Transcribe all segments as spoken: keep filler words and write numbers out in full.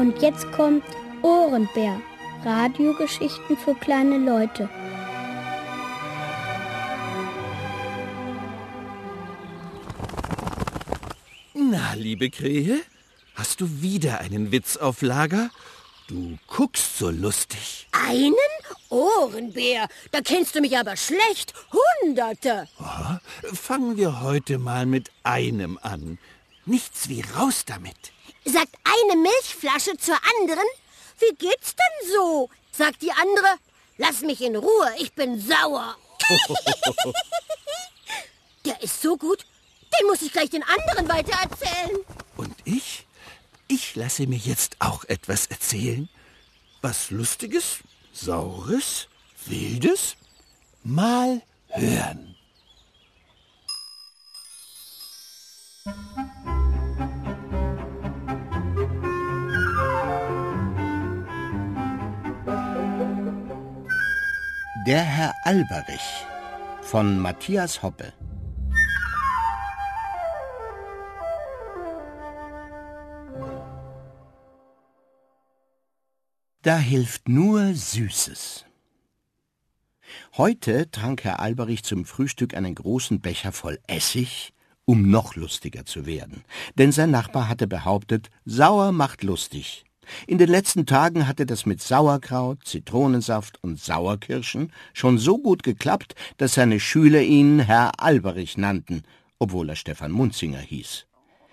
Und jetzt kommt Ohrenbär, Radiogeschichten für kleine Leute. Na, liebe Krähe, hast du wieder einen Witz auf Lager? Du guckst so lustig. Einen Ohrenbär? Da kennst du mich aber schlecht. Hunderte. Oh, fangen wir heute mal mit einem an. Nichts wie raus damit. Sagt eine Milchflasche zur anderen: Wie geht's denn so? Sagt die andere: Lass mich in Ruhe, ich bin sauer. Der ist so gut, den muss ich gleich den anderen weitererzählen. Und ich? Ich lasse mir jetzt auch etwas erzählen. Was Lustiges, Saures, Wildes? Mal hören. Der Herr Alberich von Matthias Hoppe. Da hilft nur Süßes. Heute trank Herr Alberich zum Frühstück einen großen Becher voll Essig, um noch lustiger zu werden. Denn sein Nachbar hatte behauptet, sauer macht lustig. In den letzten Tagen hatte das mit Sauerkraut, Zitronensaft und Sauerkirschen schon so gut geklappt, dass seine Schüler ihn Herr Alberich nannten, obwohl er Stefan Munzinger hieß.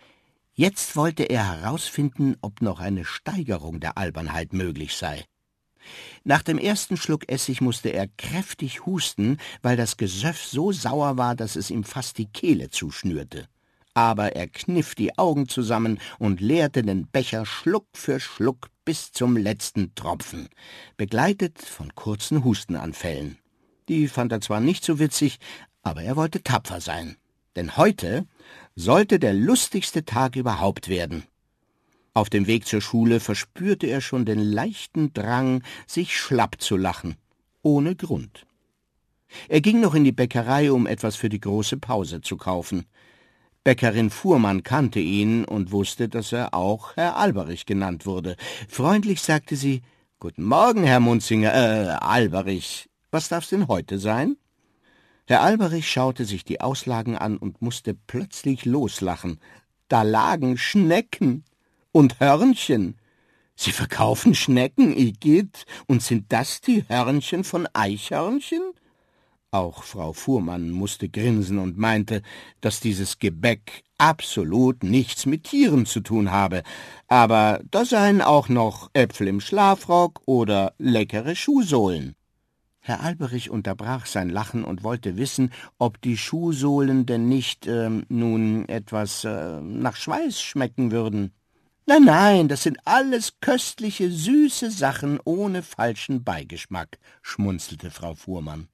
Jetzt wollte er herausfinden, ob noch eine Steigerung der Albernheit möglich sei. Nach dem ersten Schluck Essig musste er kräftig husten, weil das Gesöff so sauer war, dass es ihm fast die Kehle zuschnürte. Aber er kniff die Augen zusammen und leerte den Becher Schluck für Schluck bis zum letzten Tropfen, begleitet von kurzen Hustenanfällen. Die fand er zwar nicht so witzig, aber er wollte tapfer sein. Denn heute sollte der lustigste Tag überhaupt werden. Auf dem Weg zur Schule verspürte er schon den leichten Drang, sich schlapp zu lachen, ohne Grund. Er ging noch in die Bäckerei, um etwas für die große Pause zu kaufen. Bäckerin Fuhrmann kannte ihn und wusste, dass er auch Herr Alberich genannt wurde. Freundlich sagte sie: »Guten Morgen, Herr Munzinger, äh, Alberich. Was darf's denn heute sein?« Herr Alberich schaute sich die Auslagen an und musste plötzlich loslachen. Da lagen Schnecken und Hörnchen. »Sie verkaufen Schnecken, Igitt, und sind das die Hörnchen von Eichhörnchen?« Auch Frau Fuhrmann musste grinsen und meinte, dass dieses Gebäck absolut nichts mit Tieren zu tun habe, aber da seien auch noch Äpfel im Schlafrock oder leckere Schuhsohlen. Herr Alberich unterbrach sein Lachen und wollte wissen, ob die Schuhsohlen denn nicht, ähm, nun etwas äh, nach Schweiß schmecken würden. »Nein, nein, das sind alles köstliche, süße Sachen ohne falschen Beigeschmack«, schmunzelte Frau Fuhrmann.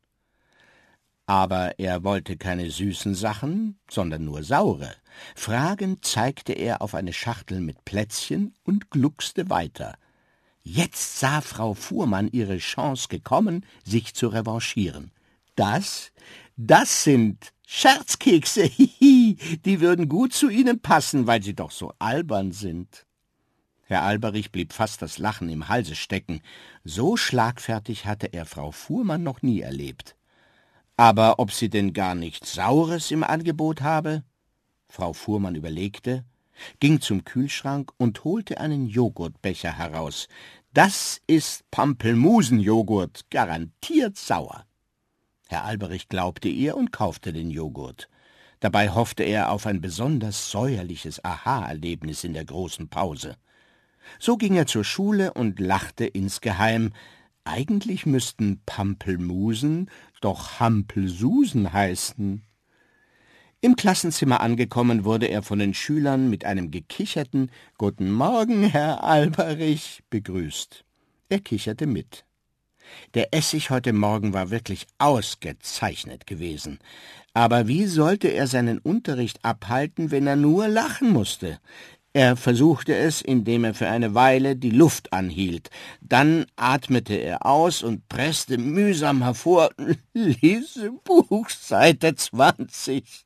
Aber er wollte keine süßen Sachen, sondern nur saure. Fragend zeigte er auf eine Schachtel mit Plätzchen und gluckste weiter. Jetzt sah Frau Fuhrmann ihre Chance gekommen, sich zu revanchieren. Das, das sind Scherzkekse, hihi, die würden gut zu Ihnen passen, weil Sie doch so albern sind. Herr Alberich blieb fast das Lachen im Halse stecken. So schlagfertig hatte er Frau Fuhrmann noch nie erlebt. Aber ob sie denn gar nichts Saures im Angebot habe? Frau Fuhrmann überlegte, ging zum Kühlschrank und holte einen Joghurtbecher heraus. Das ist Pampelmusenjoghurt, garantiert sauer. Herr Alberich glaubte ihr und kaufte den Joghurt. Dabei hoffte er auf ein besonders säuerliches Aha-Erlebnis in der großen Pause. So ging er zur Schule und lachte insgeheim. Eigentlich müssten Pampelmusen doch Hampelsusen heißen. Im Klassenzimmer angekommen, wurde er von den Schülern mit einem gekicherten »Guten Morgen, Herr Alberich« begrüßt. Er kicherte mit. Der Essig heute Morgen war wirklich ausgezeichnet gewesen. Aber wie sollte er seinen Unterricht abhalten, wenn er nur lachen musste? Er versuchte es, indem er für eine Weile die Luft anhielt. Dann atmete er aus und presste mühsam hervor. »Lesebuch, Seite zwanzig«.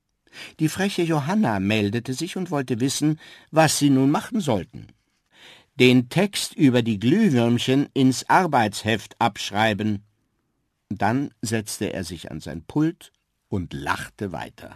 Die freche Johanna meldete sich und wollte wissen, was sie nun machen sollten. Den Text über die Glühwürmchen ins Arbeitsheft abschreiben. Dann setzte er sich an sein Pult und lachte weiter.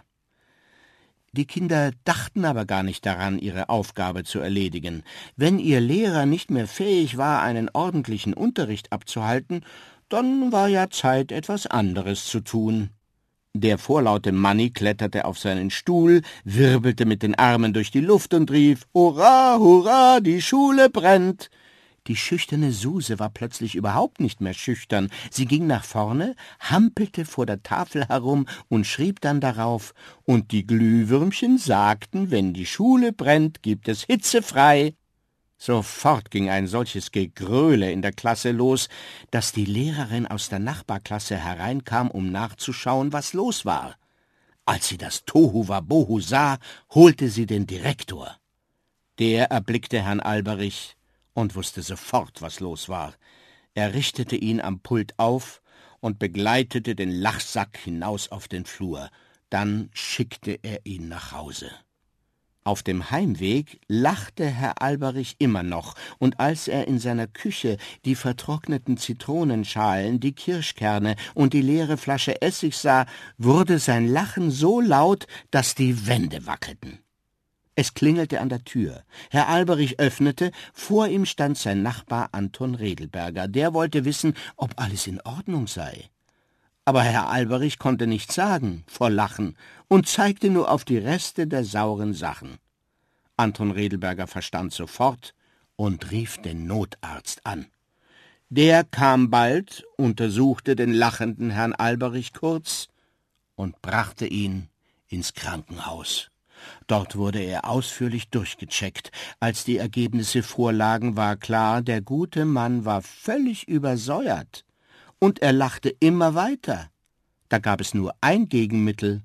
Die Kinder dachten aber gar nicht daran, ihre Aufgabe zu erledigen. Wenn ihr Lehrer nicht mehr fähig war, einen ordentlichen Unterricht abzuhalten, dann war ja Zeit, etwas anderes zu tun. Der vorlaute Manni kletterte auf seinen Stuhl, wirbelte mit den Armen durch die Luft und rief, »Hurra, hurra, die Schule brennt!« Die schüchterne Suse war plötzlich überhaupt nicht mehr schüchtern. Sie ging nach vorne, hampelte vor der Tafel herum und schrieb dann darauf, »Und die Glühwürmchen sagten, wenn die Schule brennt, gibt es Hitze frei.« Sofort ging ein solches Gegröle in der Klasse los, dass die Lehrerin aus der Nachbarklasse hereinkam, um nachzuschauen, was los war. Als sie das Tohuwabohu sah, holte sie den Direktor. Der erblickte Herrn Alberich und wusste sofort, was los war. Er richtete ihn am Pult auf und begleitete den Lachsack hinaus auf den Flur. Dann schickte er ihn nach Hause. Auf dem Heimweg lachte Herr Alberich immer noch, und als er in seiner Küche die vertrockneten Zitronenschalen, die Kirschkerne und die leere Flasche Essig sah, wurde sein Lachen so laut, dass die Wände wackelten. Es klingelte an der Tür. Herr Alberich öffnete, vor ihm stand sein Nachbar Anton Redelberger. Der wollte wissen, ob alles in Ordnung sei. Aber Herr Alberich konnte nichts sagen vor Lachen und zeigte nur auf die Reste der sauren Sachen. Anton Redelberger verstand sofort und rief den Notarzt an. Der kam bald, untersuchte den lachenden Herrn Alberich kurz und brachte ihn ins Krankenhaus. Dort wurde er ausführlich durchgecheckt. Als die Ergebnisse vorlagen, war klar, der gute Mann war völlig übersäuert. Und er lachte immer weiter. Da gab es nur ein Gegenmittel: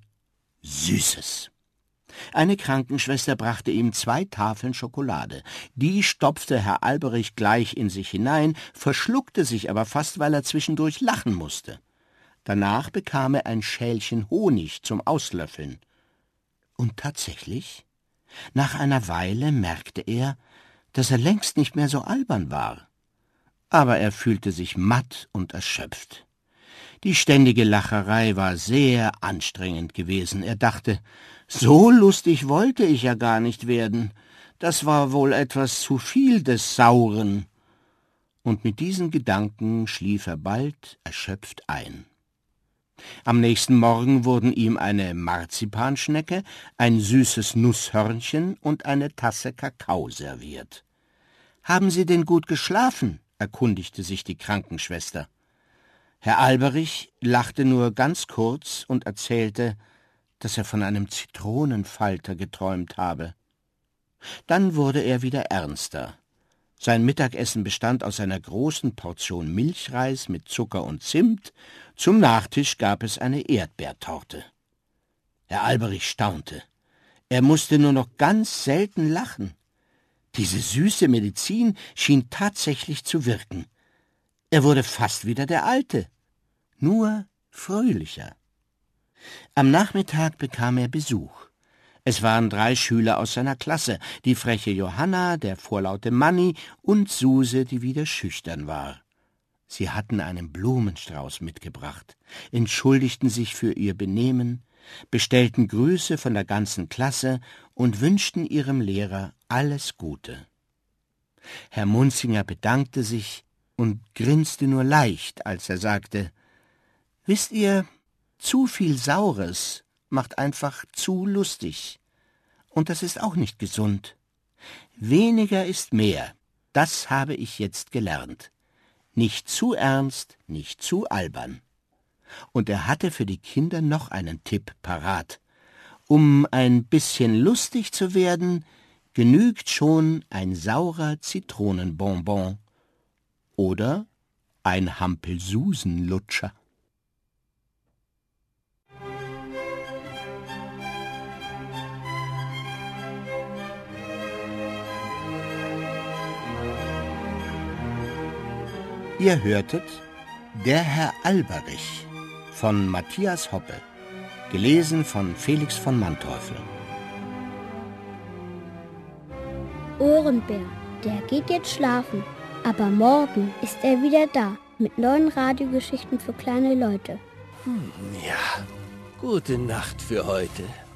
Süßes. Eine Krankenschwester brachte ihm zwei Tafeln Schokolade. Die stopfte Herr Alberich gleich in sich hinein, verschluckte sich aber fast, weil er zwischendurch lachen musste. Danach bekam er ein Schälchen Honig zum Auslöffeln. Und tatsächlich, nach einer Weile merkte er, dass er längst nicht mehr so albern war. Aber er fühlte sich matt und erschöpft. Die ständige Lacherei war sehr anstrengend gewesen. Er dachte, so lustig wollte ich ja gar nicht werden. Das war wohl etwas zu viel des Sauren. Und mit diesen Gedanken schlief er bald erschöpft ein. Am nächsten Morgen wurden ihm eine Marzipanschnecke, ein süßes Nusshörnchen und eine Tasse Kakao serviert. »Haben Sie denn gut geschlafen?« erkundigte sich die Krankenschwester. Herr Alberich lachte nur ganz kurz und erzählte, dass er von einem Zitronenfalter geträumt habe. Dann wurde er wieder ernster. Sein Mittagessen bestand aus einer großen Portion Milchreis mit Zucker und Zimt. Zum Nachtisch gab es eine Erdbeertorte. Herr Alberich staunte. Er musste nur noch ganz selten lachen. Diese süße Medizin schien tatsächlich zu wirken. Er wurde fast wieder der Alte, nur fröhlicher. Am Nachmittag bekam er Besuch. Es waren drei Schüler aus seiner Klasse, die freche Johanna, der vorlaute Manni und Suse, die wieder schüchtern war. Sie hatten einen Blumenstrauß mitgebracht, entschuldigten sich für ihr Benehmen, bestellten Grüße von der ganzen Klasse und wünschten ihrem Lehrer alles Gute. Herr Munzinger bedankte sich und grinste nur leicht, als er sagte, »Wisst ihr, zu viel Saures macht einfach zu lustig. Und das ist auch nicht gesund. Weniger ist mehr, das habe ich jetzt gelernt. Nicht zu ernst, nicht zu albern.« Und er hatte für die Kinder noch einen Tipp parat. Um ein bisschen lustig zu werden, genügt schon ein saurer Zitronenbonbon oder ein Hampelsusenlutscher. Ihr hörtet Der Herr Alberich von Matthias Hoppe, gelesen von Felix von Manteuffel. Ohrenbär. der geht jetzt schlafen. Aber morgen ist er wieder da mit neuen Radiogeschichten für kleine Leute. Hm, ja, gute Nacht für heute.